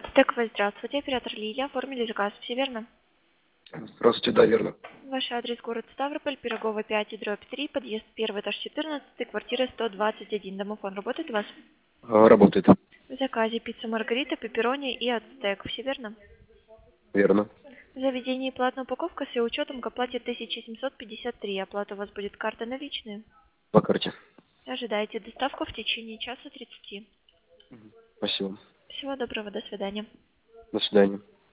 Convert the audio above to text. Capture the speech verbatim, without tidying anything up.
Ацтековая, здравствуйте. Оператор Лилия. Оформили заказ. Все верно? Здравствуйте, да, верно. Ваш адрес город Ставрополь, Пирогова пять и дробь три, подъезд первый, этаж четырнадцать, квартира сто двадцать один. Домофон работает у вас? А, работает. В заказе пицца Маргарита, пепперони и ацтек. Все верно? Верно. В заведении платная упаковка с ее учетом к оплате тысяча семьсот пятьдесят три. Оплата у вас будет карта наличные. По карте. Ожидайте доставку в течение часа тридцати. Спасибо. Всего доброго, до свидания. До свидания.